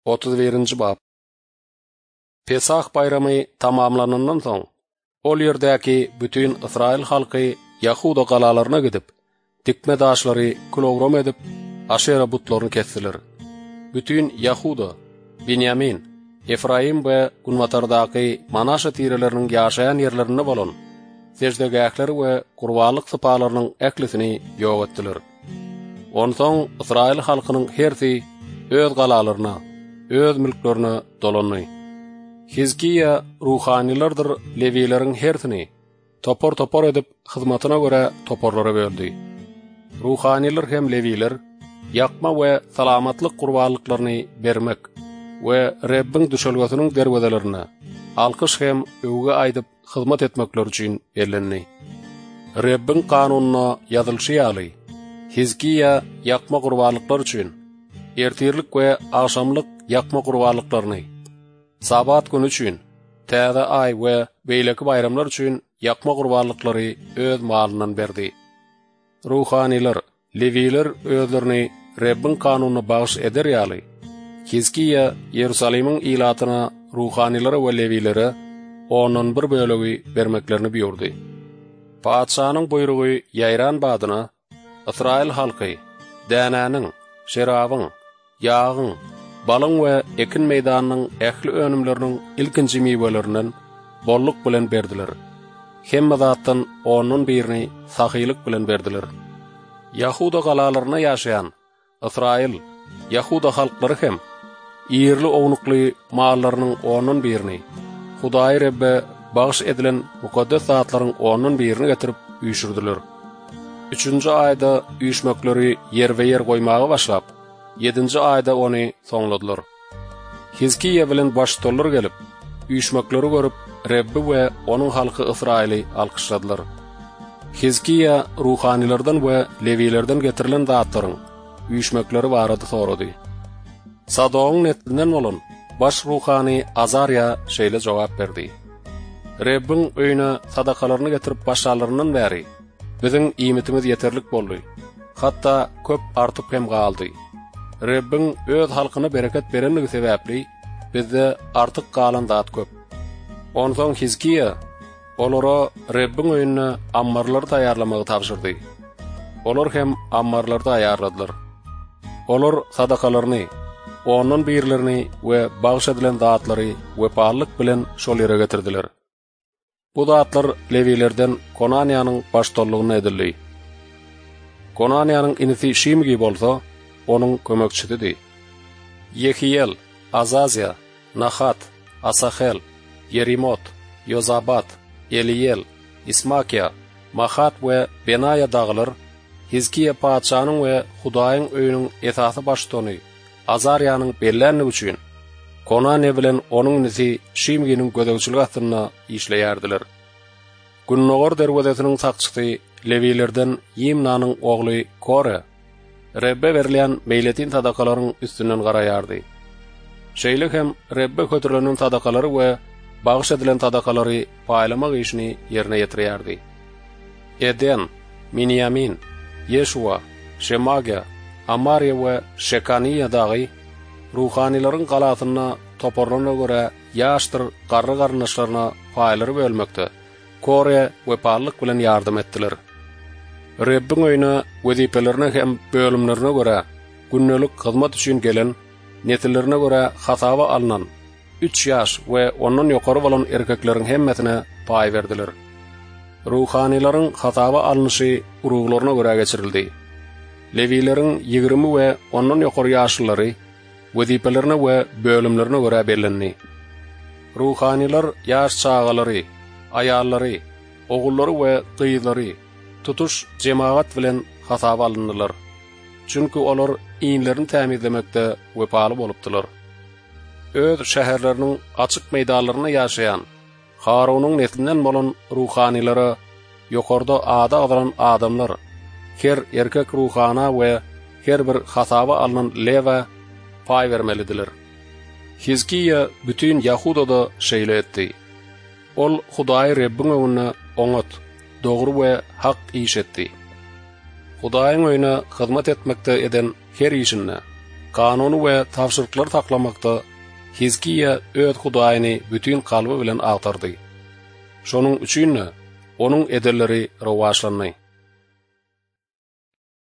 31-nji bab. Pesah bayramy tamamlanandan soň, ol ýerdäki bütün Israil halky Yahuda galalaryna gidip, dikme daşlary kilogram edip, Aşera butlaryny kestiler. Bütün Yahuda, Binyamin, Efraim we Gunmatardaky Manasha tireleriniň ýaşaýan ýerlerini bolan, secdegäkleri we gurbanlyk sypalarynyň eklisini ýok etdiler. Onsoň Israil halkynyň hersi öz galalaryna, öz mülklerini dolandy. Hizkiya ruhanilardyr Levileriň hersini topor edip hyzmatyna göre toporlara böldi. Ruhaniler hem Leviler ýakma we salamatlyk gurbanlyklaryny bermek we Rabbiň düşelgesiniň derwedelerini alkyş hem öwge aýdyp hyzmat etmekler üçin bellenli. Rabbiň kanunyna ýazylşy ýaly. Hizkiya ýakma gurbanlyklar üçin ertirlik we akşamlyk ýakma gurbanlyklaryny, Sabat günü üçin, täze ay we beýleki bayramlar üçin ýakma gurbanlyklary öz malyndan berdi. Ruhaniler, Leviler özlerini Rabbiň kanunyna bagyş eder ýaly. Hizkiya Ýerusalimiň ilatyna ruhanilere we Levilere onun bir bölegi bermeklerini buyurdy. Padşanyň buyrugy ýaýran badyna Israil halky dänäniň, şerabyň, ýagyň, balyň we ekin meýdanynyň ähli önümleriniň ilkinji meýwelerinden bolluk bilen berdiler. Hemme zatdan onun birini sahylyk bilen berdiler. Yahuda galalaryna ýaşaýan Israil, Yahuda halklary hem ýerli ownukly mallarynyň onun birini, Hudaý Rabbe bagyş edilen mukaddes zatlaryň onun birini getirip üýşürdiler. 3-nji aýda üýşmekleri ýerwe ýer goýmagy başlap, 7-nji aýda ony soňladylar. Hizkiya bilen başdolar gelip, üýşmekleri görüp, Rabbi we onuň halky Israili alkyşladylar. Hizkiya ruhanilerden we Levilerden getirilen zatlaryň üýşmekleri barada sorady. Sadogyň netlinden bolan baş ruhani Azarya şeýle jogap berdi. Rabbiň öýüne sadakalaryny getirip başlaryndan bäri biziň iýmitimiz ýeterlik boldy. Hatda köp artyp hem galdy. Rabbiň öz halkyna bereket berenligi sebäpli bizde artyk galan zat köp. Onsoň Hizkiya olara Rabbiň öýüne ammarlary taýýarlamagy tapşyrdy. Olar hem ammarlary taýýarladylar. Olar sadakalaryny, onun birlerini we bagyş edilen zatlary we paýlyk bilen şol ýere getirdiler. Bu zatlar Levilerden Konaniýanyň başdollugyna edildi. Konaniýanyň inisi Şimgi bolsa, onuň kömekçisidi. Yehiyel, Azazya, Nahat, Asahel, Yerimot, Yozabat, Eliyel, Ismakiya, Mahat we Benaya daglar Hizkiya padşanyň we Hudaýyň öýüniň esasy başdony Azaryanyň bellenligi üçin Konaniýa bilen onuň inisi Şimginiň gödegçiligi astyna işleýärdiler. Günnogor derwedesiniň sakçysy Levilerden Yimnanyň ogly Kore Rebbe berilen meýletin sadakalaryň üstünden garaýardy. Şeýle hem Rebbe kötürlenen sadakalary we bagyş edilen sadakalary paýlamak işini ýerine ýetirýärdi. Eden, Minyamin, Yeshua, Shemaga, Amariya we Shekaniya dagy ruhanilaryň galatyna toporlarına göre ýaşdyr garry garnaşlaryna paýlary bölmekde, Kore we paýlyk bilen ýardym etdiler. Rabbiň öýüne wezipelerine hem bölümlerine göre günnelik hyzmat üçin gelen, netillerine göre hasaba alynan 3 ýaş we ondan ýokary bolan erkekleriň hemmesine paý berdiler. Ruhanilaryň hasaba alynşy uruglaryna göre geçirildi. Levileriň 20 we ondan ýokary ýaşlylary wezipelerine we bölümlerine göre bellenli. Ruhanilar ýaş çağalary, aýallary, ogullary we gyzlary tutuş jemaat bilen hasaba alyndylar. Çünki olar iňlerini tämizlemekde wepaly bolupdylar. Öz şäherleriniň açyk meýdanlaryna ýaşaýan Harunyň neslinden bolan ruhanilary ýokarda ada alan adamlar, her erkek ruhana we her bir hasaba alynan leva paý bermelidiler. Hizkiya bütün Yahudada şeýle etdi. Ol Hudaý Rabbiň öňüne oňat, dogry we hak iş etdi. Hudaýyň öýüne hyzmat etmekde eden her işine, kanuny we tapşyryklar taklamakda Hizkiya öz Hudaýyny bütün kalby bilen agtardy. Şonuň üçin onuň ederleri rowaşlandy.